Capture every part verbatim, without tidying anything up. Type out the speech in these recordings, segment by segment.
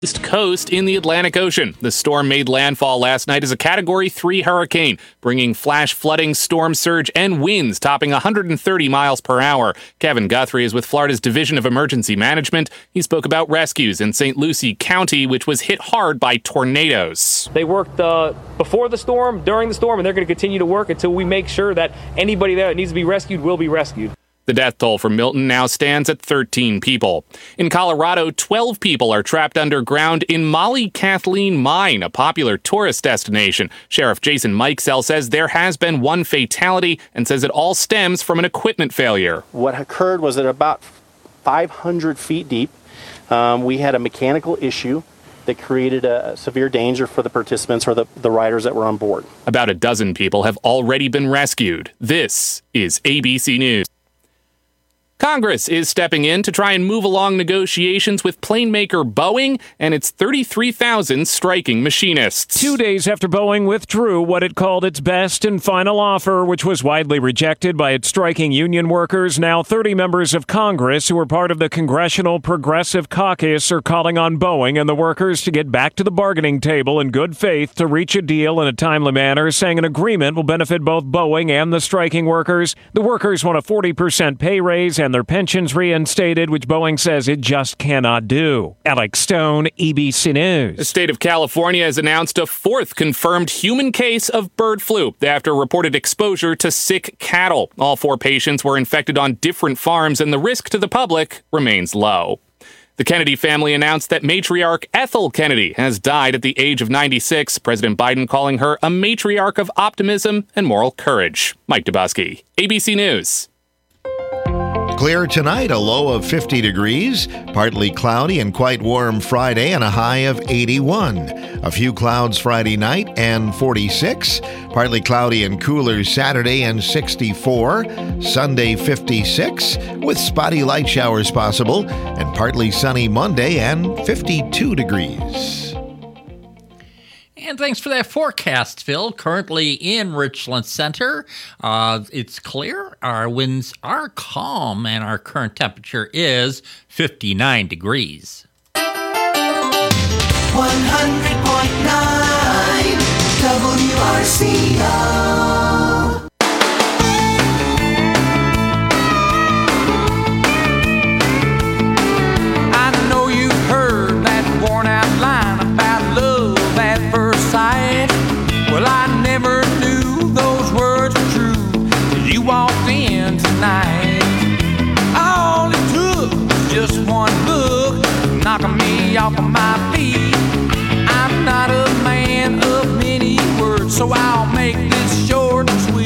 East Coast in the Atlantic Ocean. The storm made landfall last night as a Category three hurricane, bringing flash flooding, storm surge, and winds topping one hundred thirty miles per hour. Kevin Guthrie is with Florida's Division of Emergency Management. He spoke about rescues in Saint Lucie County, which was hit hard by tornadoes. They worked uh, before the storm, during the storm, and they're going to continue to work until we make sure that anybody there that needs to be rescued will be rescued. The death toll for Milton now stands at thirteen people. In Colorado, twelve people are trapped underground in Molly Kathleen Mine, a popular tourist destination. Sheriff Jason Mikesell says there has been one fatality and says it all stems from an equipment failure. What occurred was at about five hundred feet deep, um, we had a mechanical issue that created a severe danger for the participants or the, the riders that were on board. About a dozen people have already been rescued. This is A B C News. Congress is stepping in to try and move along negotiations with plane maker Boeing and its thirty-three thousand striking machinists. Two days after Boeing withdrew what it called its best and final offer, which was widely rejected by its striking union workers, now thirty members of Congress who are part of the Congressional Progressive Caucus are calling on Boeing and the workers to get back to the bargaining table in good faith to reach a deal in a timely manner, saying an agreement will benefit both Boeing and the striking workers. The workers want a forty percent pay raise and their pensions reinstated, which Boeing says it just cannot do. Alex Stone, A B C News. The state of California has announced a fourth confirmed human case of bird flu after reported exposure to sick cattle. All four patients were infected on different farms, and the risk to the public remains low. The Kennedy family announced that matriarch Ethel Kennedy has died at the age of ninety-six, President Biden calling her a matriarch of optimism and moral courage. Mike Dubusky, A B C News. Clear tonight, a low of fifty degrees, partly cloudy and quite warm Friday and a high of eighty-one. A few clouds Friday night and forty-six, partly cloudy and cooler Saturday and sixty-four. Sunday fifty-six with spotty light showers possible and partly sunny Monday and fifty-two degrees. And thanks for that forecast, Phil. Currently in Richland Center, uh, it's clear, our winds are calm, and our current temperature is fifty-nine degrees. one hundred point nine W R C O. I know you've heard that worn out line about love at first sight. Well, I never knew those words were true till you walked in tonight. All it took was just one look, knocking me off of my feet. I'm not a man of many words, so I'll make this short and sweet.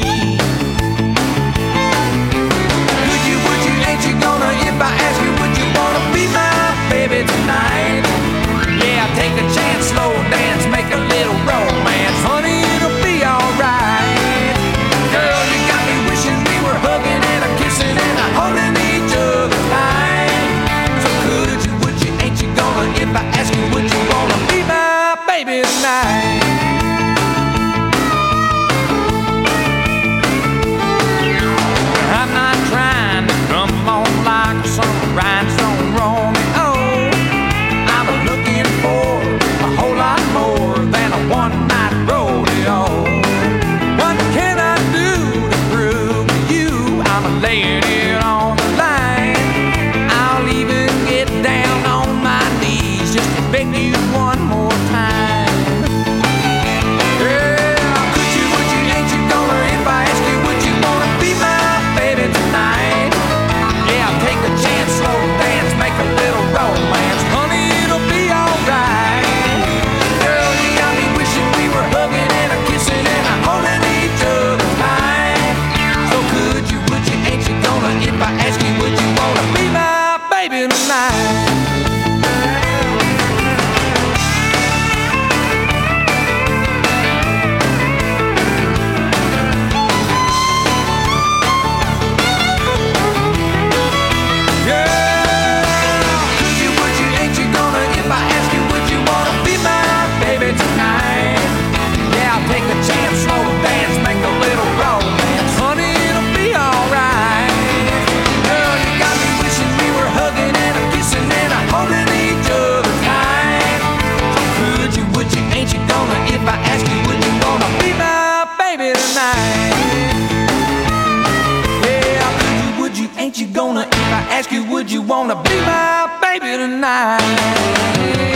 Would you, would you, ain't you gonna, if I ask you, would you wanna be my baby tonight? Yeah, take a chance, slow dance, make a little romance. Honey, it'll be alright. Girl, you got me wishing we were hugging and a kissing and a holding each other tight. So could you, would you, ain't you gonna, if I ask you, would you wanna be my baby tonight? I'm not trying to come on like some rhinestone Romeo. I'm looking for a whole lot more than a one-night rodeo. What can I do to prove to you I'm laying it on the line? I'll even get down on my knees just to beg you one more time. Yeah, could you, would you, ain't you gonna, if I ask you, would you wanna be my baby tonight? Yeah, take a chance, slow dance, make a little romance. Honey, it'll be alright. Girl, you got me wishing we were hugging and a kissing and a holding each other tight. So could you, would you, ain't you gonna, if I ask you, would you wanna be my baby tonight? would you wanna be my baby tonight?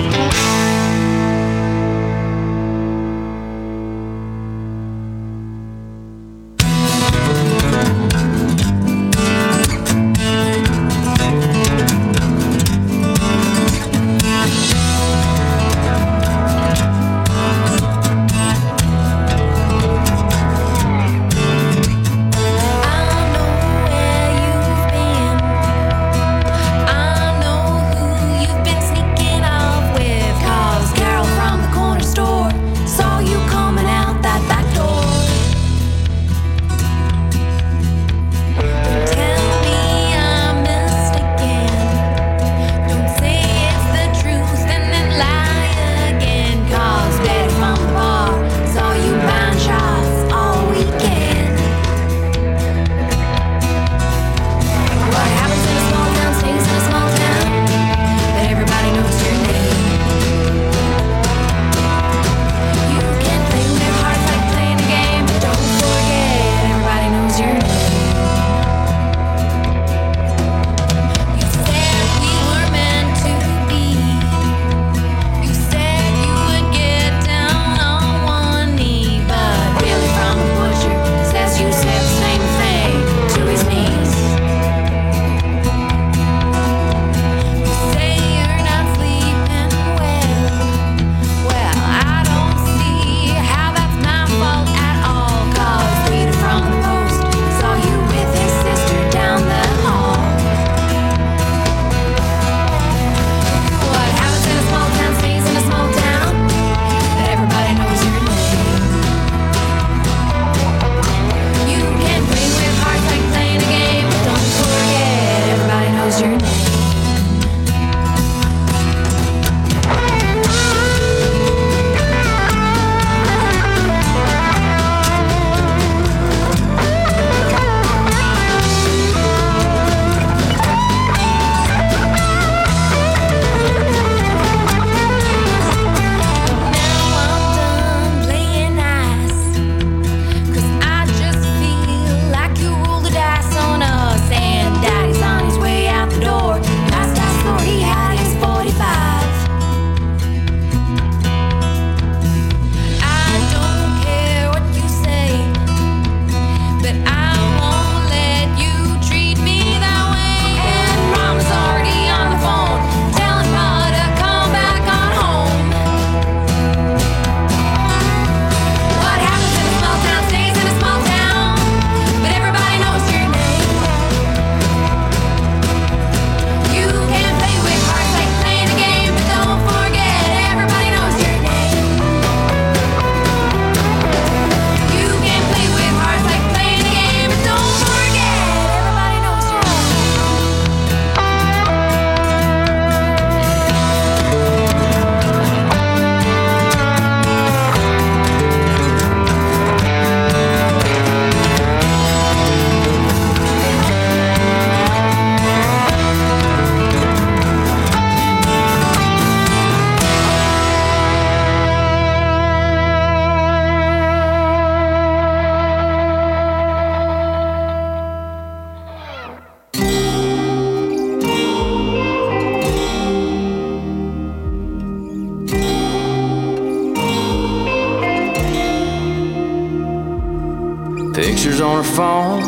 Pictures on her phone,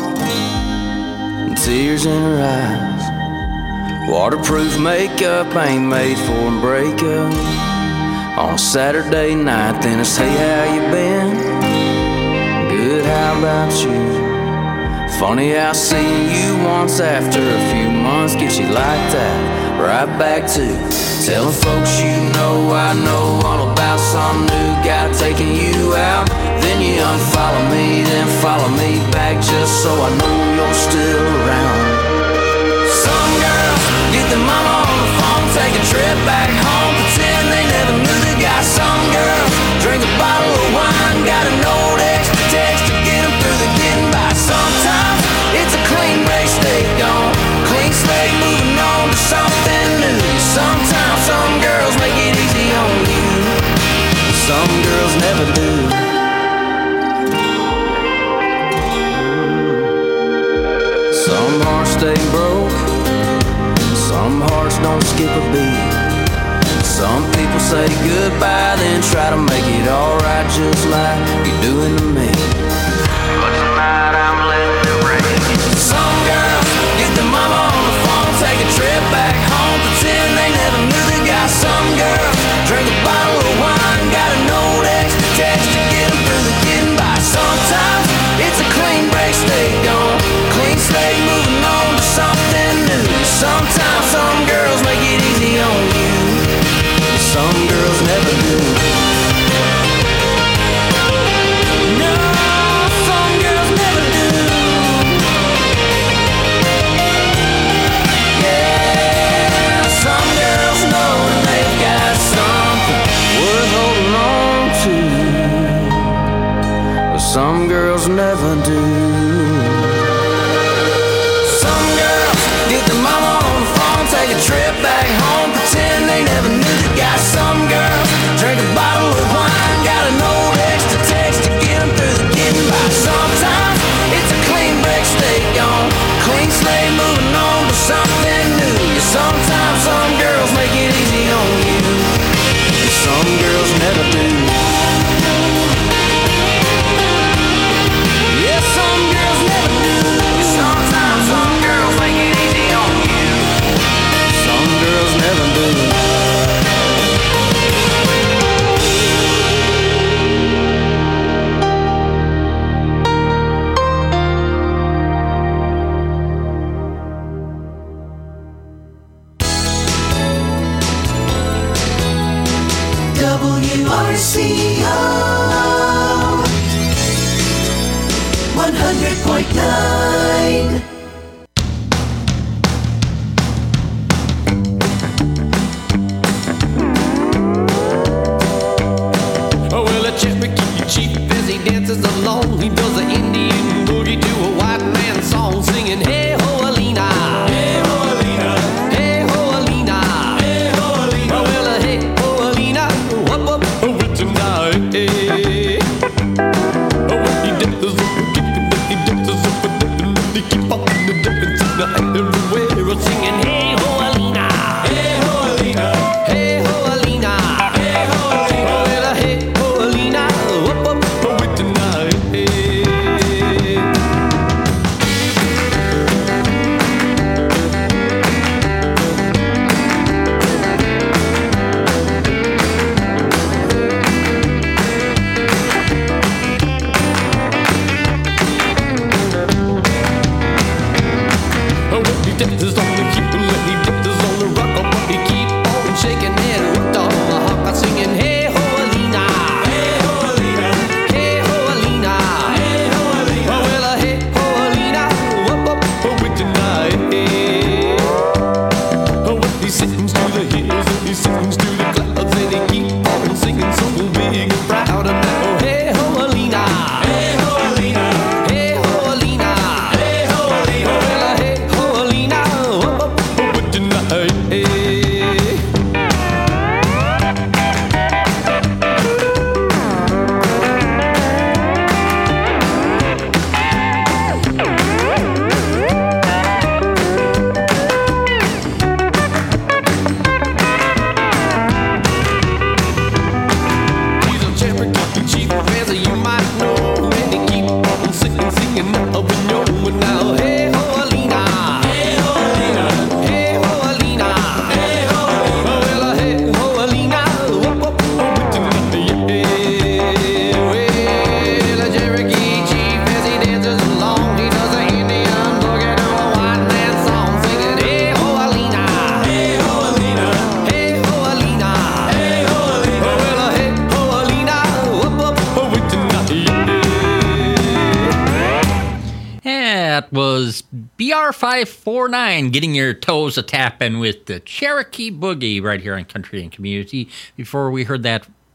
and tears in her eyes. Waterproof makeup ain't made for a breakup. On a Saturday night, then it's, hey, how you been? Good, how about you? Funny how seeing you once after a few months gets you like that, right back to telling folks you know I know all about some new guy taking you out. Then you unfollow me, then follow me back just so I know you're still around. Some girls get their mama on the phone, take a trip back home, pretend they never knew the guy. Some girls drink a bottle of wine, got a note extra text to get them through the getting by. Sometimes it's a clean race they gone, clean slate moving on to something new. Sometimes some girls make it easy on you, some girls never do. Some hearts stay broke, say goodbye, then try to make it alright just like you're doing to me. But tonight I'm letting it rain. Some girls get their mama on the phone, take a trip back home, pretend they never knew the guy. Some girls drink a bottle of wine, got a note extra text to get them through the getting by. Sometimes it's a clean break, stay gone, clean slate, moving on to something new. Sometimes some girls make it easy on you, some girls never do. No, some girls never do. Yeah, some girls know that they've got something worth holding on to, but some girls never do. Some girls get their mama on the phone, take a trip back home, pretend they never knew the guy. Some girls drink a bottle of wine, got an old extra text to get them through the getting by. Sometimes it's a clean break, stay gone, clean slate, moving on to something new. Yeah, sometimes some girls make it easy on you, and some girls never do. Yeah, some girls never do. Yeah, sometimes some girls make it easy on you, some girls never do. W R C O one hundred point nine. Oh, well, a Cherokee chief as he dances along, he does the Indian boogie to a white man song, singing, hey ho Alina, hey ho Alina, hey ho Alina, hey ho Alina. Oh, well, uh, hey ho Alina, whoop whoop, oh, with tonight, hey. Oh, well, he dances up and keep it, he dances up and down, and he keep on the dance tonight everywhere, singing, hey ho Alina, hey ho Alina, hey ho Alina, hey ho Alina. Oh, well, uh, hey ho Alina, whoop whoop, oh, with tonight, hey. Oh, well, he dances on the cue, and he dances on the rock, oh, he keep on shaking and hooked on the hawk, singing, hey ho Alina, hey ho Alina, hey ho Alina, hey ho Alina. Oh, well, uh, hey ho Alina, whoop whoop, oh, with tonight, hey. Oh, well, he sings to the hills and he sings to the clouds, and he keep on singing so big and proud, and now, oh, hey ho Alina, hey ho Alina, hey ho Alina, hey ho Alina. Oh, well, uh, hey ho Alina, whoop whoop, oh, with tonight, hey. He's a Cherokee chief, as you might know, and he keep on singing, singing up and going now. Hey ho Alina, hey ho Alina, hey ho Alina, hey ho Alina. Oh, well, uh, hey ho Alina, whoop whoop, oh, with tonight, yeah. Well, a Cherokee chief as he dances along, he does an Indian boogie to a white man song, singing, hey ho Alina, hey ho Alina, hey ho Alina, hey ho Alina. Oh, well, uh, hey ho Alina, whoop whoop, oh, with tonight, yeah. That was B R five forty-nine getting your toes a tapping with the Cherokee Boogie right here on Country and Community. Before we heard that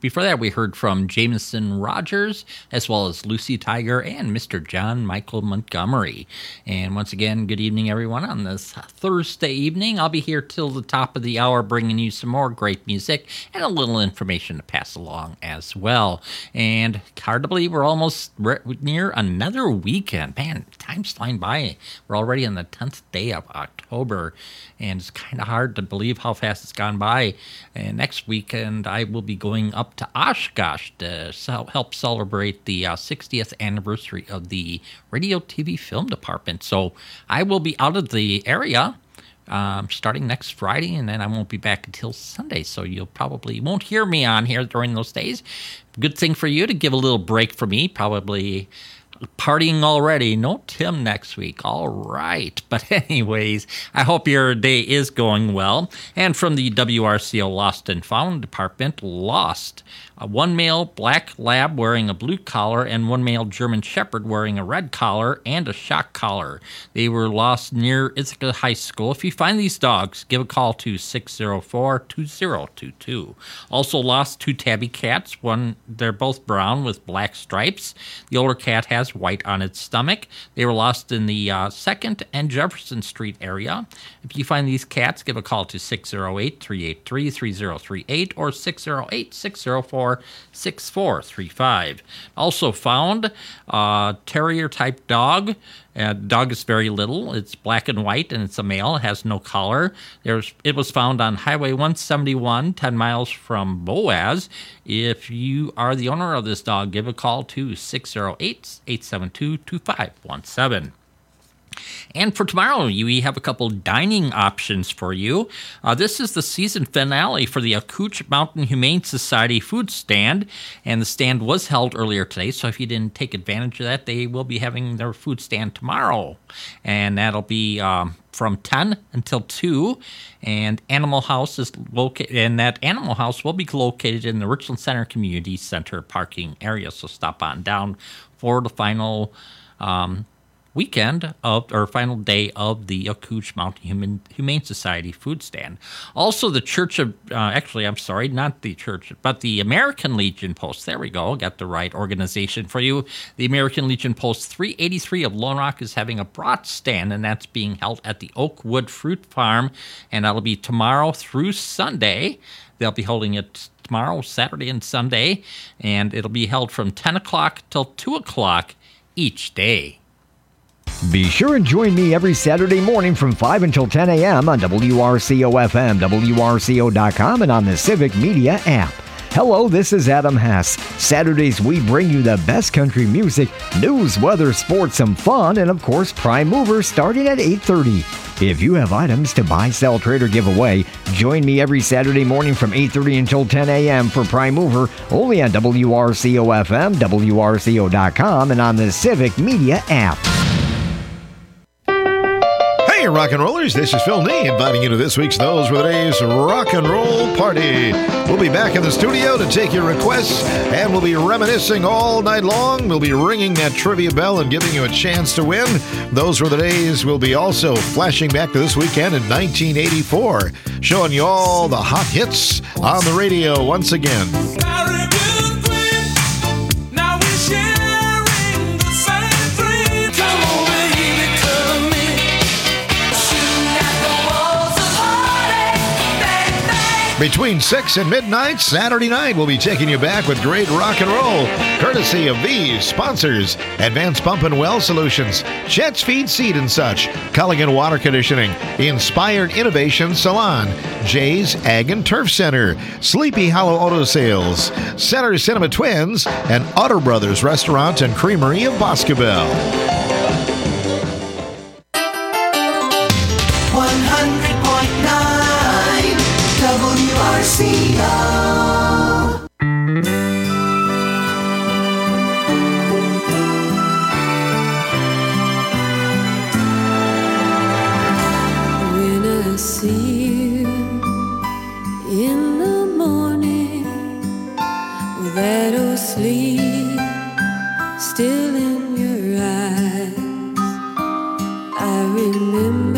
Before that, we heard from Jameson Rogers, as well as Lucy Tiger and Mister John Michael Montgomery. And once again, good evening, everyone, on this Thursday evening. I'll be here till the top of the hour bringing you some more great music and a little information to pass along as well. And hard to believe we're almost re- near another weekend. Man, time's flying by. We're already on the tenth day of October, and it's kind of hard to believe how fast it's gone by. And next weekend, I will be going up to Oshkosh to sel- help celebrate the uh, sixtieth anniversary of the Radio T V Film Department. So I will be out of the area um, starting next Friday, and then I won't be back until Sunday. So you'll probably won't hear me on here during those days. Good thing for you to give a little break for me, probably partying already. No Tim next week. All right. But anyways, I hope your day is going well. And from the W R C O Lost and Found Department, lost. Uh, one male black lab wearing a blue collar and one male German shepherd wearing a red collar and a shock collar. They were lost near Ithaca High School. If you find these dogs, give a call to six oh four, two oh two two. Also lost two tabby cats. One, they're both brown with black stripes. The older cat has white on its stomach. They were lost in the uh, second and Jefferson Street area. If you find these cats, give a call to six oh eight, three eight three, three oh three eight or six oh eight, six oh four, six four three five. Also found a terrier-type dog. Uh, the dog is very little. It's black and white, and it's a male. It has no collar. There's, it was found on Highway one seventy-one, ten miles from Boaz. If you are the owner of this dog, give a call to six oh eight, eight seven two, two five one seven. And for tomorrow, we have a couple dining options for you. Uh, this is the season finale for the Akooch Mountain Humane Society food stand, and the stand was held earlier today, so if you didn't take advantage of that, they will be having their food stand tomorrow, and that'll be um, from ten until two, and Animal House is located, and that Animal House will be located in the Richland Center Community Center parking area, so stop on down for the final um weekend of or final day of the Akooch Mountain Human, Humane Society food stand. Also, the Church of uh, actually, I'm sorry, not the church, but the American Legion Post. There we go, got the right organization for you. The American Legion Post three eighty-three of Lone Rock is having a brat stand, and that's being held at the Oakwood Fruit Farm, and that'll be tomorrow through Sunday. They'll be holding it tomorrow, Saturday, and Sunday, and it'll be held from ten o'clock till two o'clock each day. Be sure and join me every Saturday morning from five until ten a.m. on W R C O F M, W R C O dot com, and on the Civic Media app. Hello, this is Adam Hess. Saturdays, we bring you the best country music, news, weather, sports, some fun, and of course, Prime Mover starting at eight thirty. If you have items to buy, sell, trade, or give away, join me every Saturday morning from eight thirty until ten a.m. for Prime Mover, only on W R C O F M, W R C O dot com, and on the Civic Media app. Hey, rock and rollers, this is Phil Nee inviting you to this week's Those Were the Days Rock and Roll Party. We'll be back in the studio to take your requests, and we'll be reminiscing all night long. We'll be ringing that trivia bell and giving you a chance to win. Those Were the Days will be also flashing back to this weekend in nineteen eighty-four, showing you all the hot hits on the radio once again. Between six and midnight, Saturday night, we'll be taking you back with great rock and roll, courtesy of these sponsors: Advanced Pump and Well Solutions, Chet's Feed Seed and Such, Culligan Water Conditioning, Inspired Innovation Salon, Jay's Ag and Turf Center, Sleepy Hollow Auto Sales, Center Cinema Twins, and Otter Brothers Restaurant and Creamery of Boscobel. one hundred point nine W R C O. When I see you in the morning with that old sleep still in your eyes, I remember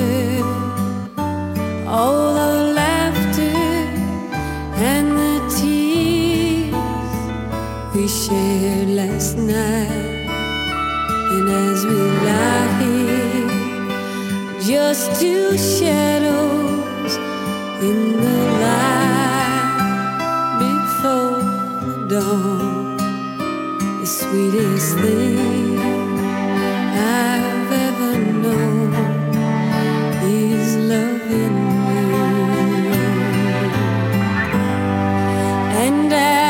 all the laughter and the tears we shared last night. And as we lie here, just two shadows in the light before the dawn, the sweetest thing I've ever known is loving you. And I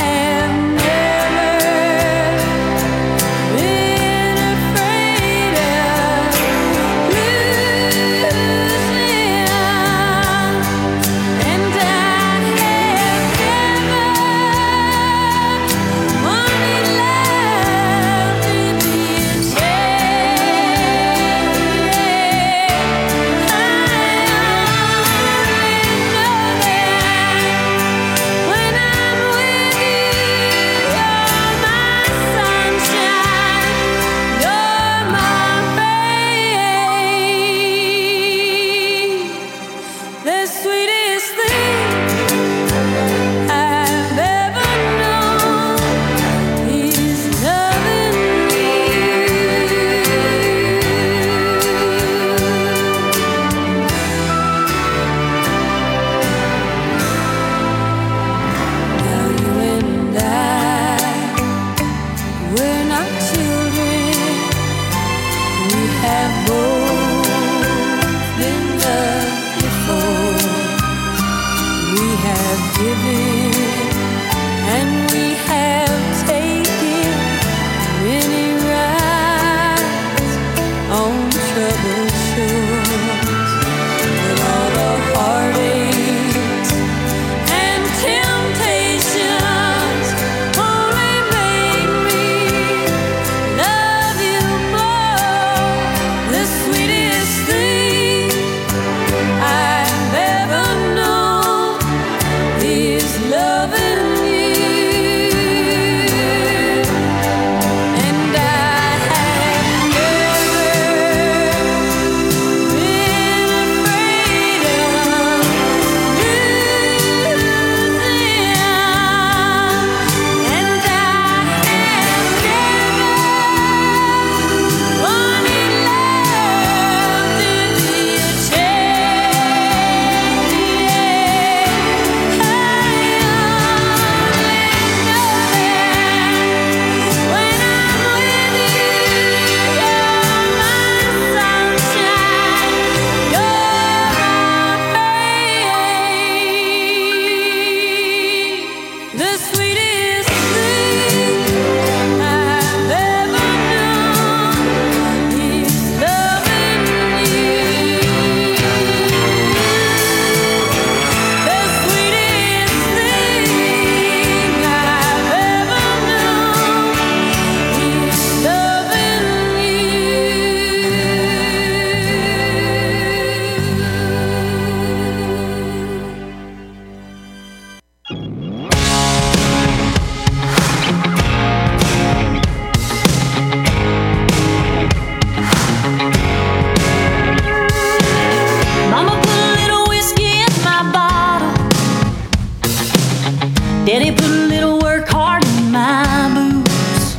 Daddy put a little work hard in my boots.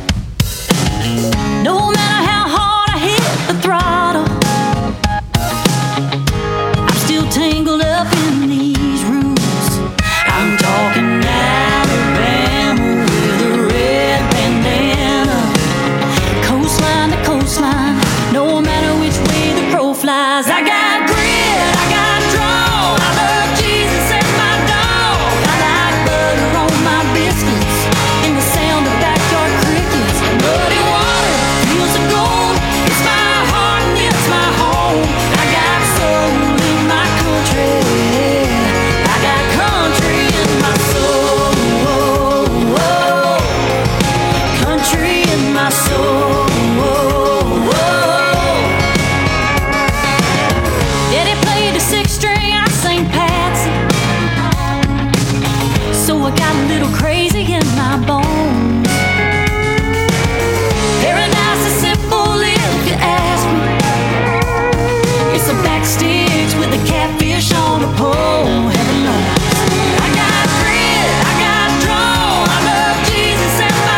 No matter how hard I hit the throttle, I'm still tangled up in these roots. I'm talking Alabama with a red bandana, coastline to coastline, no matter which way the crow flies. I got grit, I got draw, I love Jesus and my dog. I like butter on my biscuits and the sound of backyard crickets. Muddy water, fields of gold, it's my heart and it's my home. I got soul in my country, I got country in my soul, country in my soul. Daddy played the sixth string, I sang Patsy, so I got a little crazy in my bones. Paradise is simple if you ask me. It's a backstage with a catfish on a pole. Heaven knows. I got grit, I got draw, I love Jesus and my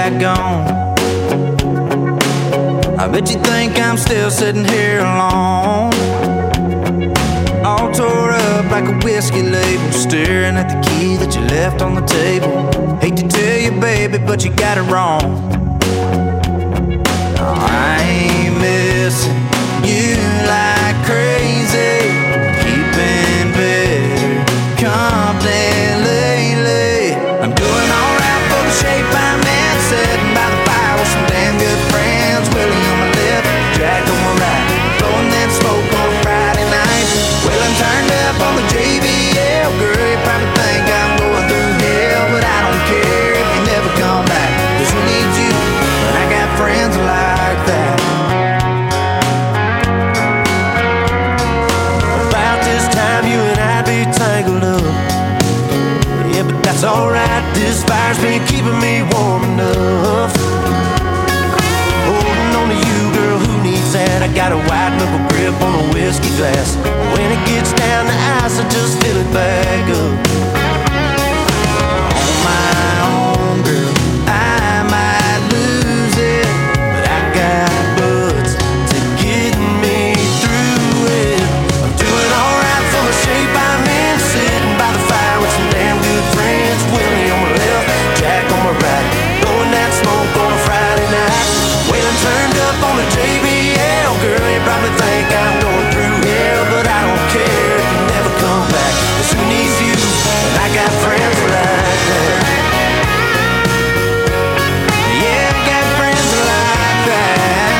back gone. I bet you think I'm still sitting here alone, all tore up like a whiskey label, staring at the key that you left on the table. Hate to tell you, baby, but you got it wrong. No, I ain't missing you like crazy, keeping better company lately. I'm doing alright for the shape I'm in, sitting by the fire with some damn good friends. Willie on my left, Jack on my right, blowing that smoke on a Friday night. Well, I'm turned up on the J B L, girl, you probably think I'm going through hell, but I don't care if you never come back, 'cause who needs you when I got friends like that? About this time you and I'd be tangled up, yeah, but that's alright, this fire's been keeping me warm enough. Holding on to you, girl, who needs that? I got a white knuckle grip on a whiskey glass. When it gets down to ice, I just fill it back up. On my own, girl, I might lose it, but I got buds to get me through it. I'm doing alright for the shape I'm in, sitting by the fire with some damn good friends. Willie on my left, Jack on my right, blowing that smoke on a Friday night. Wailing turned up on the J B L, girl, you probably think I'm going through hell, but I don't care if you never come back, 'cause who needs you when I got friends like that? Yeah, I got friends like that.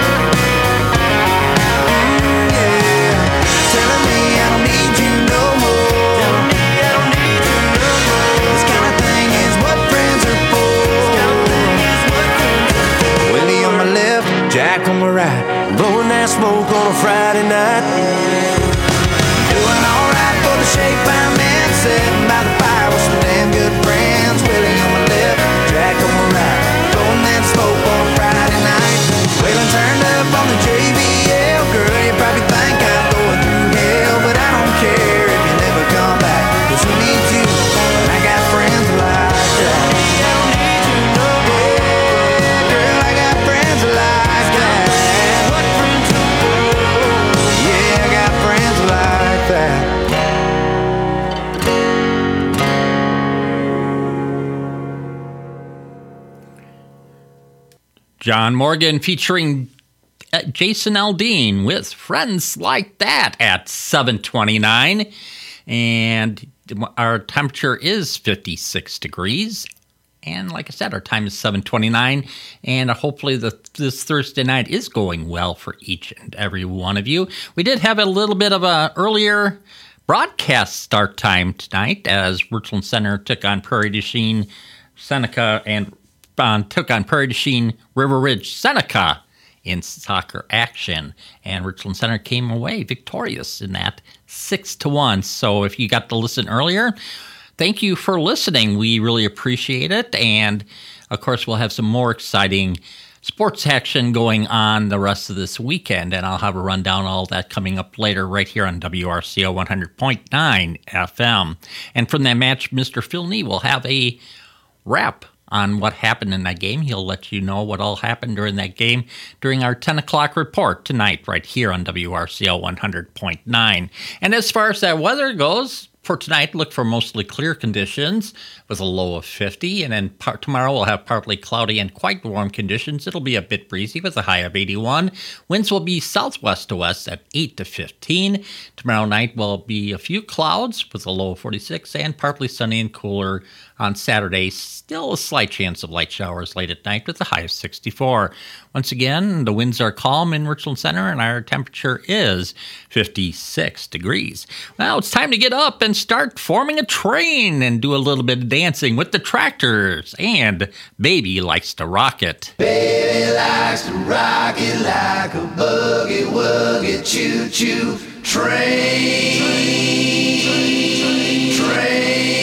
Mm, yeah, telling me I don't need you no more. Telling me I don't need you no more. This kind of thing is what friends are for. This kind of thing is what friends are for. Willie on my left, Jack on my right, blowing that smoke on a Friday night. Doing alright for the shape I'm in, sitting by the fire with some damn good friends. Willie on my left, Jack on my right, blowing that smoke on a Friday night. Wailing turned up on the J B L, girl, you probably think I'm going through hell, but I don't care if you never come back, 'cause who needs you when I got friends like that? I don't need you no more. Girl, I got friends like that. What friends are for? Yeah, I got friends like that. John Morgan featuring uh, Jason Aldean with Friends Like That at seven twenty-nine. And our temperature is fifty-six degrees. And like I said, our time is seven twenty-nine. And hopefully the, this Thursday night is going well for each and every one of you. We did have a little bit of a earlier broadcast start time tonight as Richland Center took on Prairie du Chien, Seneca, and uh, took on Prairie du Chien, River Ridge, Seneca in soccer action. And Richland Center came away victorious in that six to one. So if you got to listen earlier, thank you for listening. We really appreciate it. And of course, we'll have some more exciting sports action going on the rest of this weekend. And I'll have a rundown of all that coming up later right here on W R C O one hundred point nine F M. And from that match, Mister Phil Nee will have a wrap on what happened in that game. He'll let you know what all happened during that game during our ten o'clock report tonight right here on W R C O one hundred point nine. And as far as that weather goes, for tonight, look for mostly clear conditions with a low of fifty. And then par- tomorrow we'll have partly cloudy and quite warm conditions. It'll be a bit breezy with a high of eighty-one. Winds will be southwest to west at eight to fifteen. Tomorrow night will be a few clouds with a low of forty-six and partly sunny and cooler on Saturday. Still a slight chance of light showers late at night with a high of sixty-four. Once again, the winds are calm in Richland Center and our temperature is fifty-six degrees. Now it's time to get up and start forming a train and do a little bit of dancing with the Tractors and Baby Likes to Rock It. Baby likes to rock it like a boogie woogie choo choo train. Train. Train.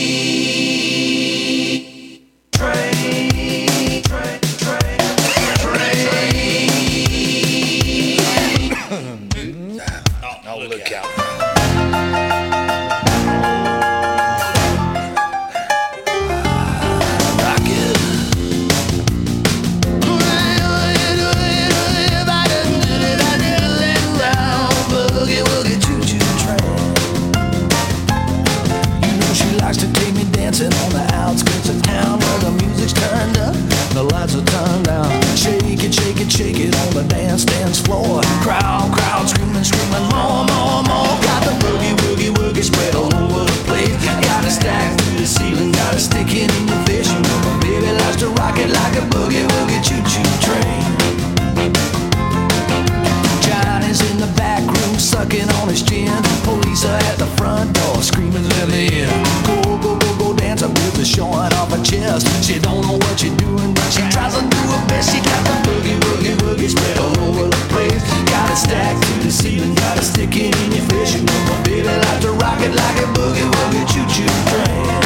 Train. Train. Train. Oh, look out. let me in. Go, go, go, go dance, a baby showing off her chest. She don't know what she's doing, but she tries to do her best. She got the boogie, woogie, woogie spread all over the place. Got it stacked to the ceiling, got it sticking in your face. You know my baby like to rock it like a boogie, woogie, choo-choo train.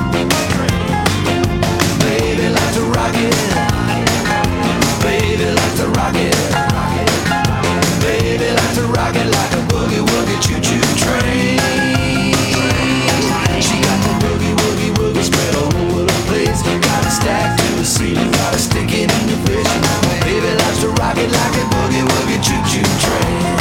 Baby like to rock it. Baby like to rock it. Baby like to rock it like a boogie, woogie, choo-choo train. She got the boogie, woogie, woogie spread all over the place. Got it stacked to the ceiling, got it sticking in your face. You know my baby likes to rock it like a boogie, woogie, choo-choo train.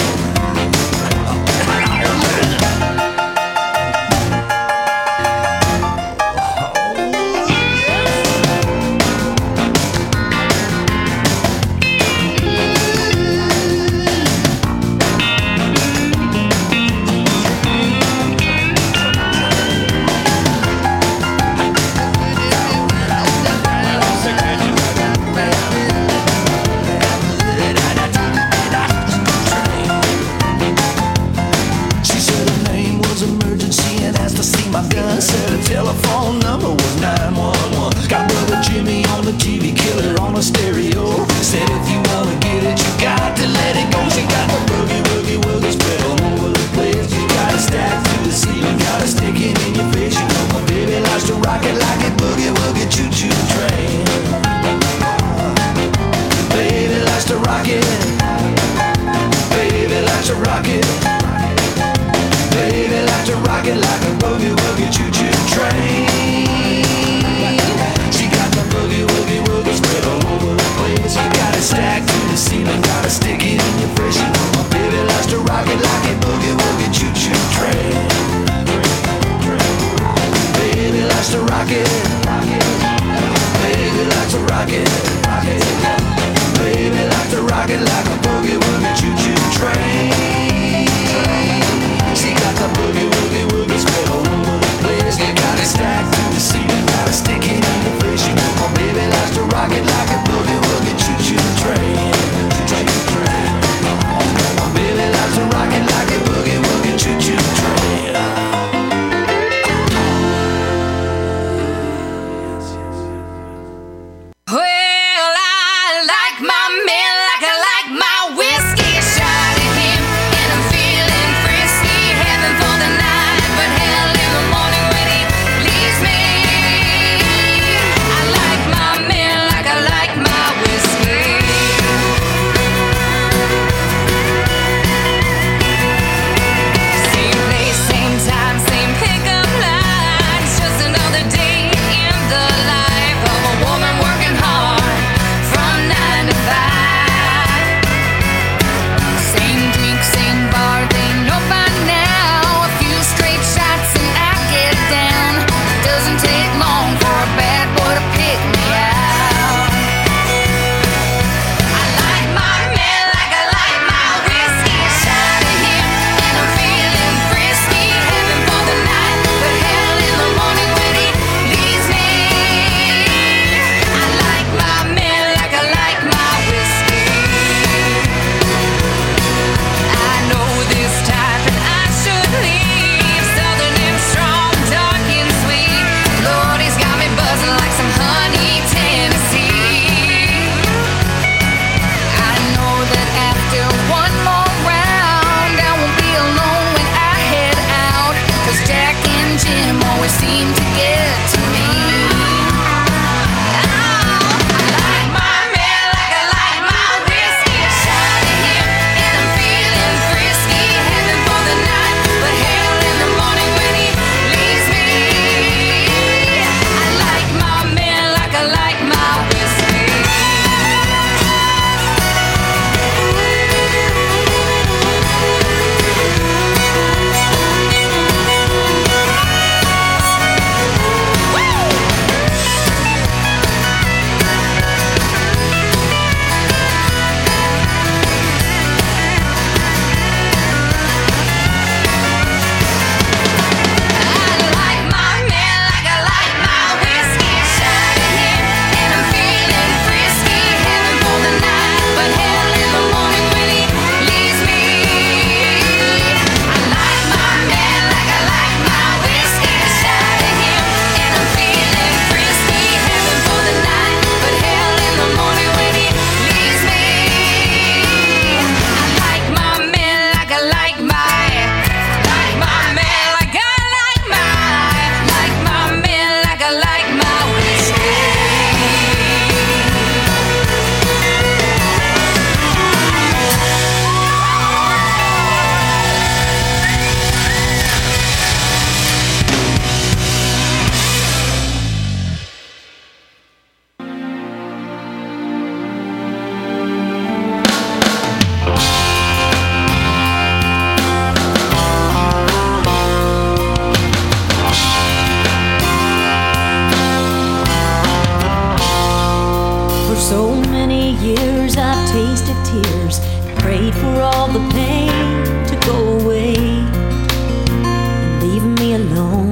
many years I've tasted tears, prayed for all the pain to go away and leave me alone.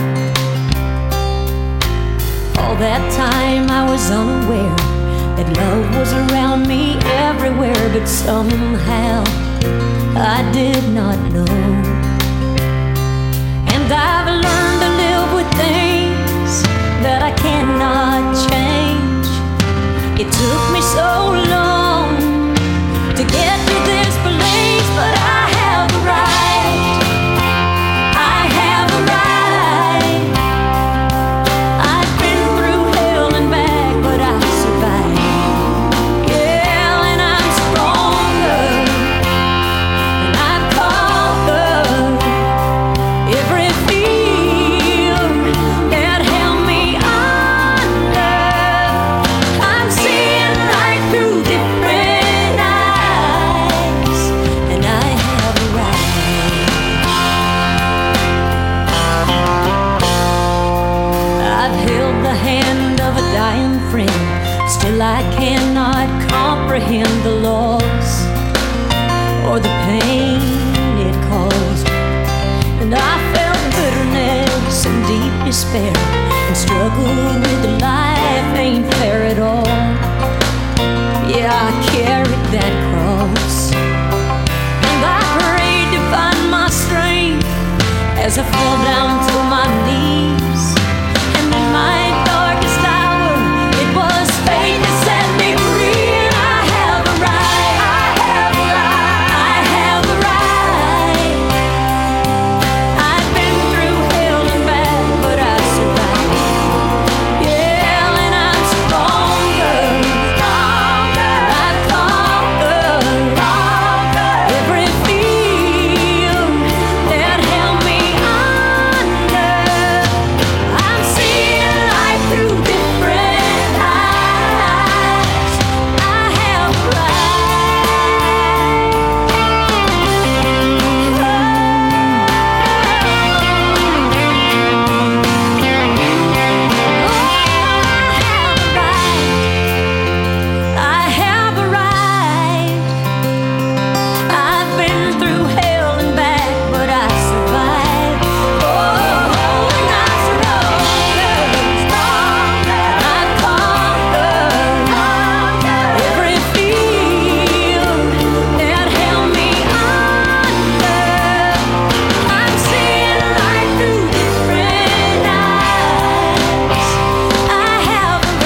All that time I was unaware that love was around me everywhere, but somehow I did not know. And I've learned to live with things that I cannot change. It took me so long to get to this place, but I have a right. I have a right. I've been through hell and back, but I survived. Yeah, and I'm stronger, and I've conquered every fear that held me under. I'm seeing right through different eyes, and I have a right. I've held the hand of a dying friend, still I cannot comprehend the loss or the pain it caused. And I felt bitterness and deep despair, and struggled with the life ain't fair at all. Yeah, I carried that cross, and I prayed to find my strength as I fell down to my knees. And in my darkest hour, it was fate that set me free. And I have a right. I have a right. I have a right. I've been through hell and back, but I survived. Yeah, and I'm stronger. Stronger. I've conquered. Conquered every fear that held me under. I'm seeing life through different eyes. I have a I have a right. I've been through hell and back, but I survived. Oh, and I'm stronger, stronger. I've conquered every fear that held me under. I'm seeing life through different eyes. I have a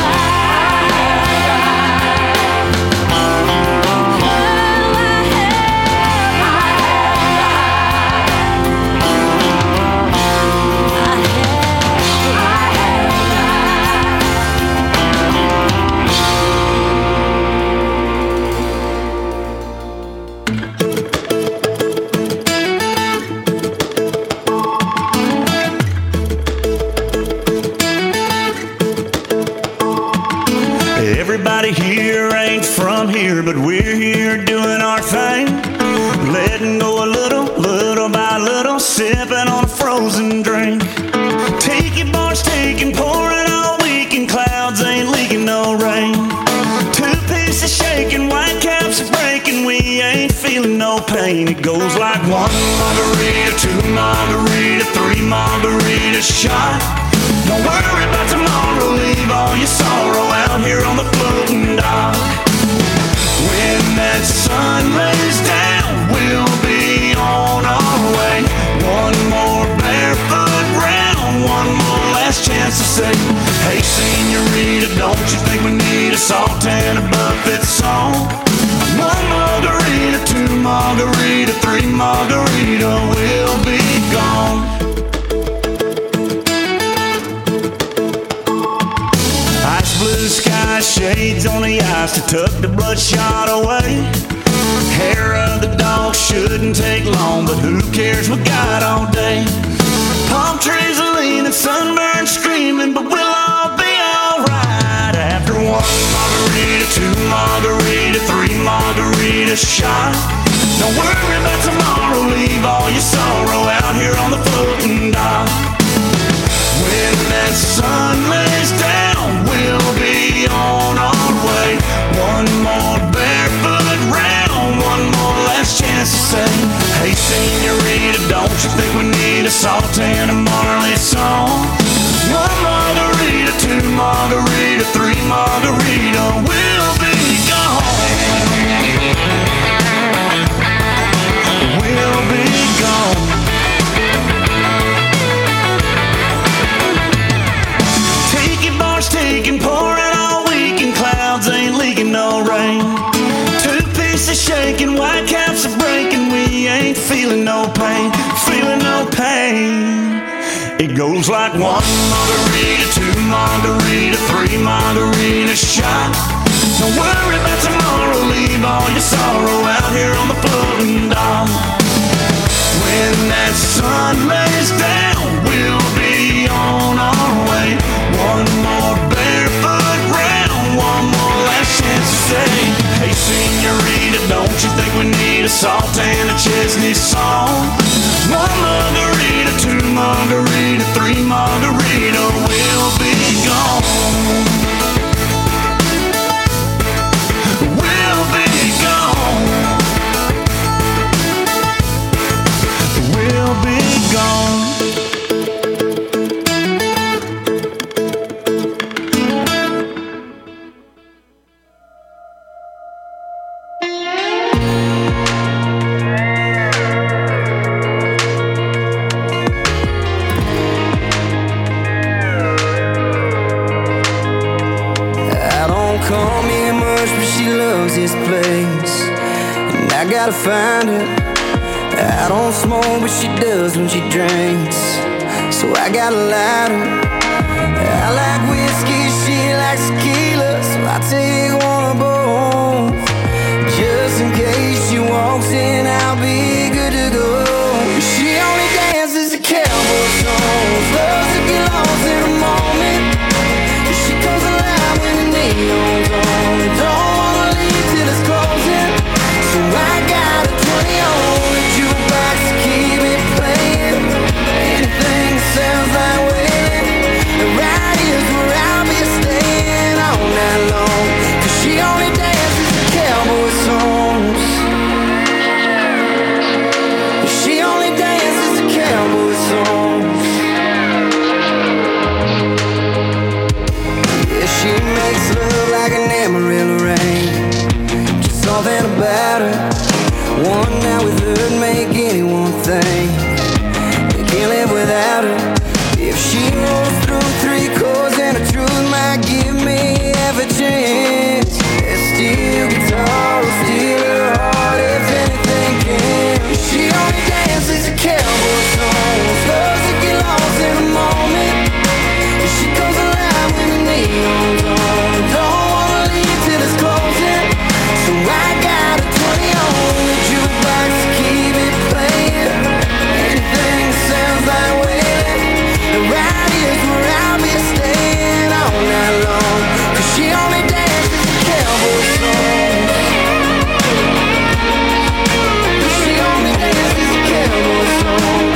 Everybody here ain't from here, but we're here doing our thing. Letting go a little, little by little, sipping on a frozen drink. Tiki bars taking, pouring all weekend, clouds ain't leaking no rain. Two pieces shaking, white caps are breaking, we ain't feeling no pain. It goes like one margarita, two margarita, three margarita shot. Don't worry about tomorrow, leave all your sorrow out here on the floating dock. When that sun lays down, we'll be on our way. One more barefoot round, one more last chance to say, hey senorita, don't you think we need a salt and a buffet song? One margarita, two margarita, three margarita, we'll be gone. Blue sky shades on the ice to tuck the bloodshot away. Hair of the dog shouldn't take long, but who cares, we got all day. Palm trees are leaning, sunburned screaming, but we'll all be alright. After one margarita, two margarita, three margarita shot. Don't worry about tomorrow, leave all your sorrow out here on the floating dock. When that sun lays down, we'll be on our way. One more think we need a salt and a Marley song? One margarita, two margarita, three margarita, we'll be gone. We'll be gone. Take it, bars, taking, pour it all week, and clouds ain't leaking no rain. Two pieces shaking, white caps are breaking, we ain't feeling no pain, feeling no pain. It goes like one margarita, two margarita, three margarita shot. Don't worry about tomorrow, leave all your sorrow out here on the floating dock. When that sun lays down, we'll be on our way. One more barefoot round, one more last chance to say, hey senorita, don't you think we need a salt and a Chesney song? One margarita, two margarita, three margarita, we'll be gone. We'll be gone. We'll be gone. Gotta find her. I don't smoke, but she does when she drinks. So I got a lighter. I like whiskey, she likes tequila, so I take one of both. Just in case she walks in, I'll be good to go. She only dances to cowboy songs, loves to get lost in a moment. She comes alive when the neon's on. Don't wanna leave till it's closing. So I got a twenty on the jukebox to keep it playing. Anything that sounds like wailing. Right here's where I'll be staying all night long. Cause she only dances to cowboy songs. She only dances to cowboy songs. Yeah, she makes love like an Amarillo rain. Just something about her. One night with her make anyone think they can't live without her. If she rolls through three chords and the truth might give me half a chance. That steel guitar will steal her heart if anything can. She only dances to cowboy songs, loves to get lost in a moment. She comes alive when the neon's on. Don't wanna leave till it's closing. So I got a twenty on the jukebox to keep it playing. Anything that sounds like wailing. And right here's where I'll be staying all night long. Cause she only dances to cowboy songs. She only dances to cowboy songs.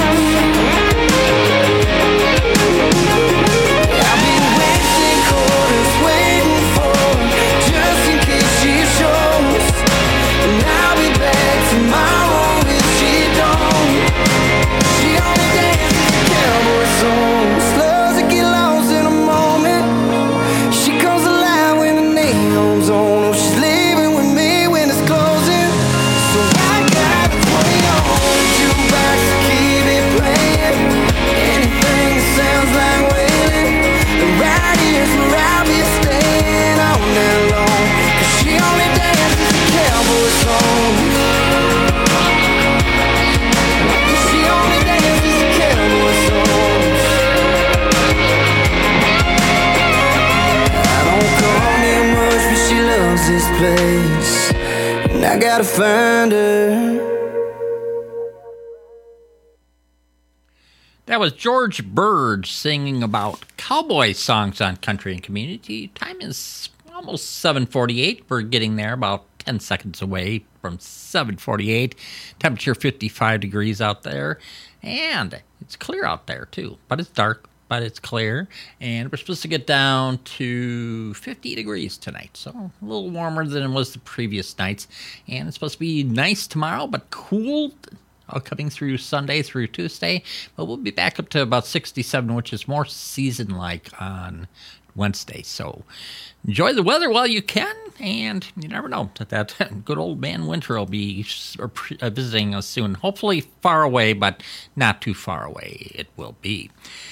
I've been wasting quarters waiting for her, just in case she shows. And I'll be back tomorrow if she don't. She only dances to cowboy songs, loves to get lost in a moment. She comes alive when the neon's on. Oh, she's leaving with me when it's closing. So I got a twenty on the jukebox to keep it playing. Anything that sounds like wailing. And right here's where I'll be staying all night long. Cause she only dances to cowboy songs. She only dances to cowboy songs. I don't call me much, but she loves this place. And I gotta find her. That was George Bird singing about cowboy songs on Country and Community. Time is almost seven forty-eight. We're getting there, about ten seconds away from seven forty-eight. Temperature fifty-five degrees out there. And it's clear out there, too. But it's dark, but it's clear. And we're supposed to get down to fifty degrees tonight. So a little warmer than it was the previous nights. And it's supposed to be nice tomorrow, but cool uh, coming through Sunday through Tuesday. But we'll be back up to about sixty-seven, which is more season-like on Wednesday. So enjoy the weather while you can, and you never know. That good old man Winter will be visiting us soon. Hopefully far away, but not too far away it will be.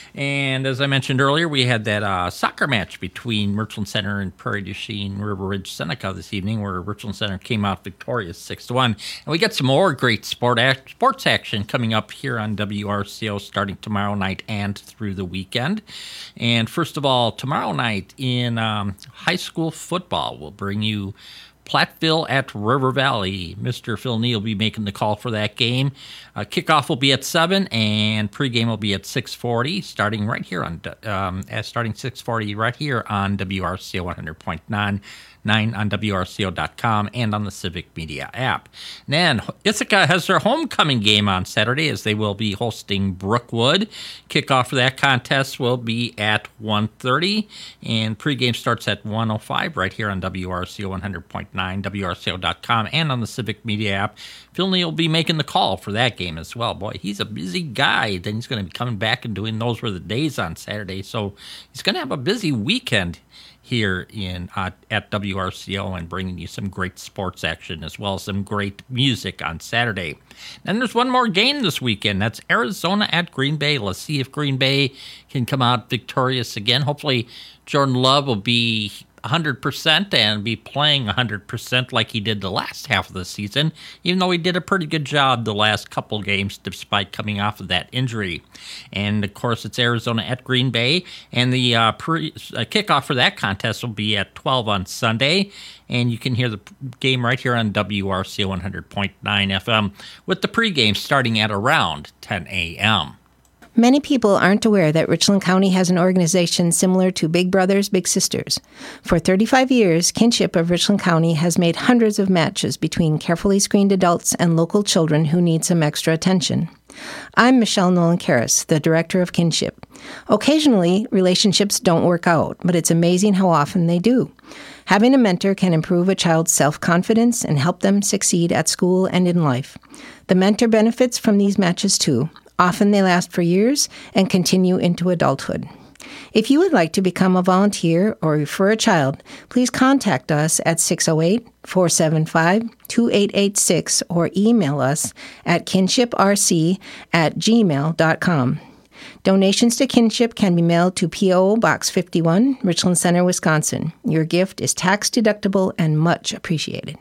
And as I mentioned earlier, we had that uh, soccer match between Richland Center and Prairie du Chien River Ridge Seneca this evening, where Richland Center came out victorious six to one. And we got some more great sport act- sports action coming up here on W R C O starting tomorrow night and through the weekend. And first of all, tomorrow night in um, high school football, we'll bring you Platteville at River Valley. Mister Phil Neal will be making the call for that game. Uh, kickoff will be at seven, and pregame will be at six forty, starting right here on um, uh, starting six forty right here on W R C O one hundred point nine. nine on W R C O dot com and on the Civic Media app. And then Ithaca has their homecoming game on Saturday as they will be hosting Brookwood. Kickoff for that contest will be at one thirty, and pregame starts at one oh five right here on W R C O one hundred point nine, W R C O dot com, and on the Civic Media app. Phil Neal will be making the call for that game as well. Boy, he's a busy guy. Then he's going to be coming back and doing Those Were the Days on Saturday, so he's going to have a busy weekend here in uh, at W R C O and bringing you some great sports action as well as some great music on Saturday. And there's one more game this weekend. That's Arizona at Green Bay. Let's see if Green Bay can come out victorious again. Hopefully Jordan Love will be one hundred percent and be playing one hundred percent like he did the last half of the season, even though he did a pretty good job the last couple games despite coming off of that injury. And, of course, it's Arizona at Green Bay, and the uh, pre- uh, kickoff for that contest will be at twelve on Sunday, and you can hear the game right here on W R C O one hundred point nine F M with the pregame starting at around ten a.m. Many people aren't aware that Richland County has an organization similar to Big Brothers Big Sisters. For thirty-five years, Kinship of Richland County has made hundreds of matches between carefully screened adults and local children who need some extra attention. I'm Michelle Nolan-Karras, the director of Kinship. Occasionally, relationships don't work out, but it's amazing how often they do. Having a mentor can improve a child's self-confidence and help them succeed at school and in life. The mentor benefits from these matches too. Often they last for years and continue into adulthood. If you would like to become a volunteer or refer a child, please contact us at six oh eight, four seven five, two eight eight six or email us at kinshiprc at gmail dot com. Donations to Kinship can be mailed to P O Box fifty-one, Richland Center, Wisconsin. Your gift is tax deductible and much appreciated.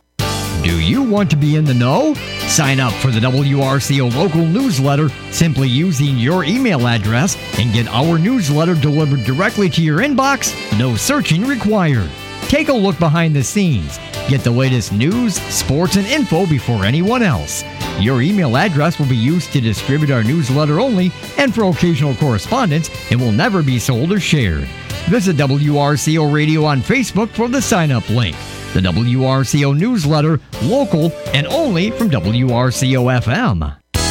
Do you want to be in the know? Sign up for the W R C O local newsletter simply using your email address and get our newsletter delivered directly to your inbox. No searching required. Take a look behind the scenes. Get the latest news, sports, and info before anyone else. Your email address will be used to distribute our newsletter only and for occasional correspondence and will never be sold or shared. Visit W R C O Radio on Facebook for the sign-up link. The W R C O newsletter, local and only from W R C O F M.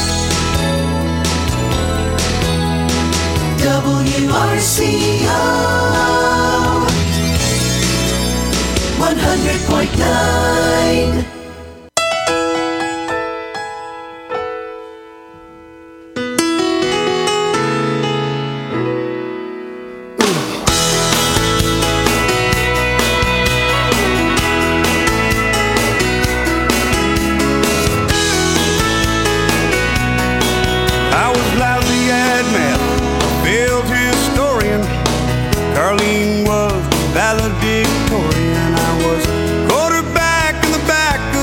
W R C O one hundred point nine. Carlene was valedictorian. I was quarterback in the back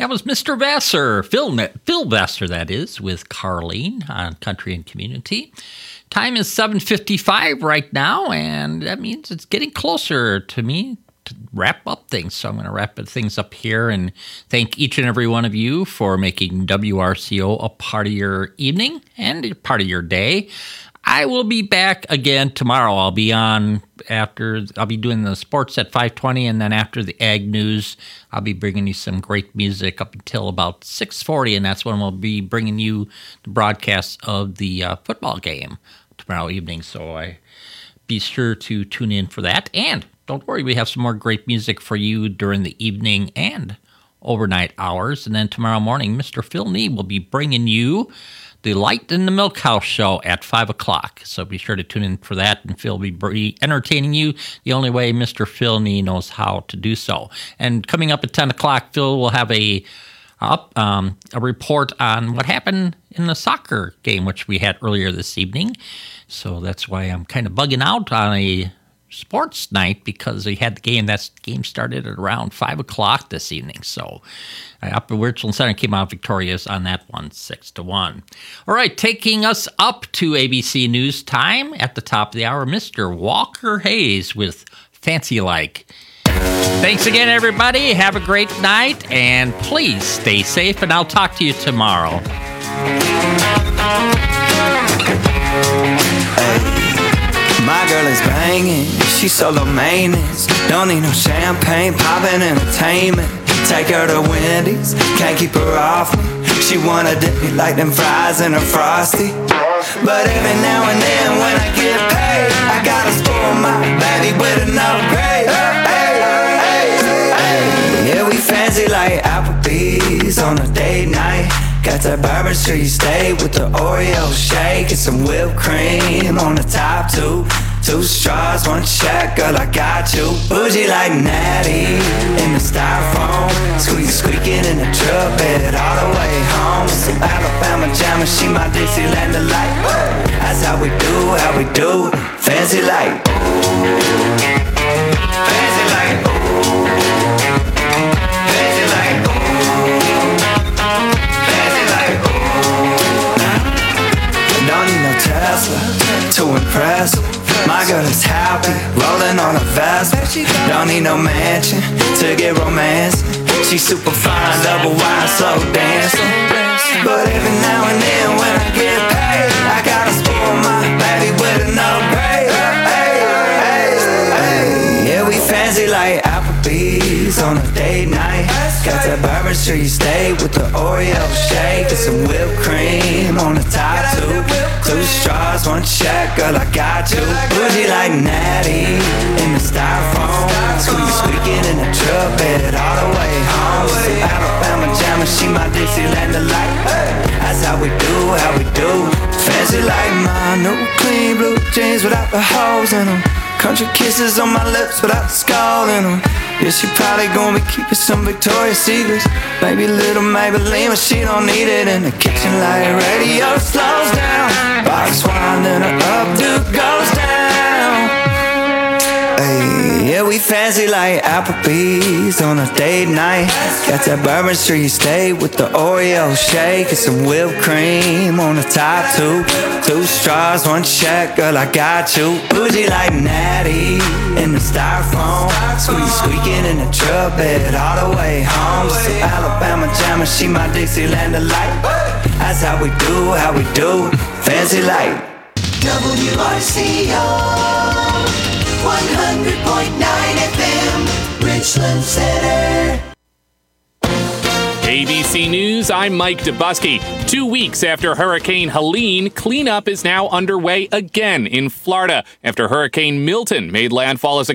That was Mister Vassar, Phil, Phil Vassar, that is, with Carlene on Country and Community. Time is seven fifty-five right now, and that means it's getting closer to me to wrap up things. So I'm going to wrap things up here and thank each and every one of you for making W R C O a part of your evening and a part of your day. I will be back again tomorrow. I'll be on after, I'll be doing the sports at five twenty, and then after the Ag News, I'll be bringing you some great music up until about six forty, and that's when we'll be bringing you the broadcast of the uh, football game tomorrow evening. So I be sure to tune in for that. And don't worry, we have some more great music for you during the evening and overnight hours. And then tomorrow morning, Mister Phil Nee will be bringing you the Light in the Milk House show at five o'clock. So be sure to tune in for that, and Phil will be entertaining you the only way Mister Phil Nee knows how to do so. And coming up at ten o'clock, Phil will have a up um, a report on what happened in the soccer game, which we had earlier this evening. So that's why I'm kind of bugging out on a sports night, because we had the game. That game started at around five o'clock this evening. So uh, up at Richland Center came out victorious on that one, six to one. All right, taking us up to A B C News time at the top of the hour, Mister Walker Hayes with Fancy Like. Thanks again, everybody. Have a great night, and please stay safe, and I'll talk to you tomorrow. My girl is banging, she's so low maintenance. Don't need no champagne, poppin' entertainment. Take her to Wendy's, can't keep her off me. She wanna dip me like them fries in a Frosty. But every now and then when I get paid, I gotta spoil my baby with an upgrade. Hey, hey, hey. Yeah, we fancy like Applebee's on a date night. Got that Bourbon Street steak with the Oreo shake and some whipped cream on the top two. Two straws, one check, girl, I got you. Bougie like Natty in the styrofoam. Squeak squeaking in the truck bed all the way home. Some Alabama jammer, she my Dixieland delight. That's how we do, how we do. Fancy like, fancy like, fancy like, fancy like. Don't need no Tesla to impress. My girl is happy, rolling on a Vespa. Don't need no mansion to get romance. She's super fine, double wine, slow dancing. But every now and then when I get paid, I gotta spoil my baby with an upgrade. Hey, hey, hey. Yeah, we fancy like Applebee's on a date night. Got that Bourbon Street steak with the Oreo shake and some whipped cream on the top two. Two straws, one check, girl, I got you. Bougie like Natty in the styrofoam. Squeak squeaking in the truck bed all the way home. Some Alabama jammer, she my Dixieland delight. That's how we do, how we do. Fancy like my new clean blue jeans without the holes in them. Country kisses on my lips without the skull in them. Yeah, she probably gonna be keeping some Victoria's Secrets. Maybe a little Maybelline, but she don't need it. In the kitchen like radio slows down. Box wine, then her updo goes down. Hey, yeah, we fancy like Applebee's on a date night. Got that Bourbon Street steak with the Oreo shake and some whipped cream on the top two. Two straws, one check, girl, I got you. Bougie like Natty in the styrofoam. Squeak squeaking in the truck bed all the way home. Some Alabama jammer, she my Dixieland delight. That's how we do, how we do. Fancy like W R C O one hundred point nine F M, Richland Center. A B C News, I'm Mike Dubusky. Two weeks after Hurricane Helene, cleanup is now underway again in Florida after Hurricane Milton made landfall as a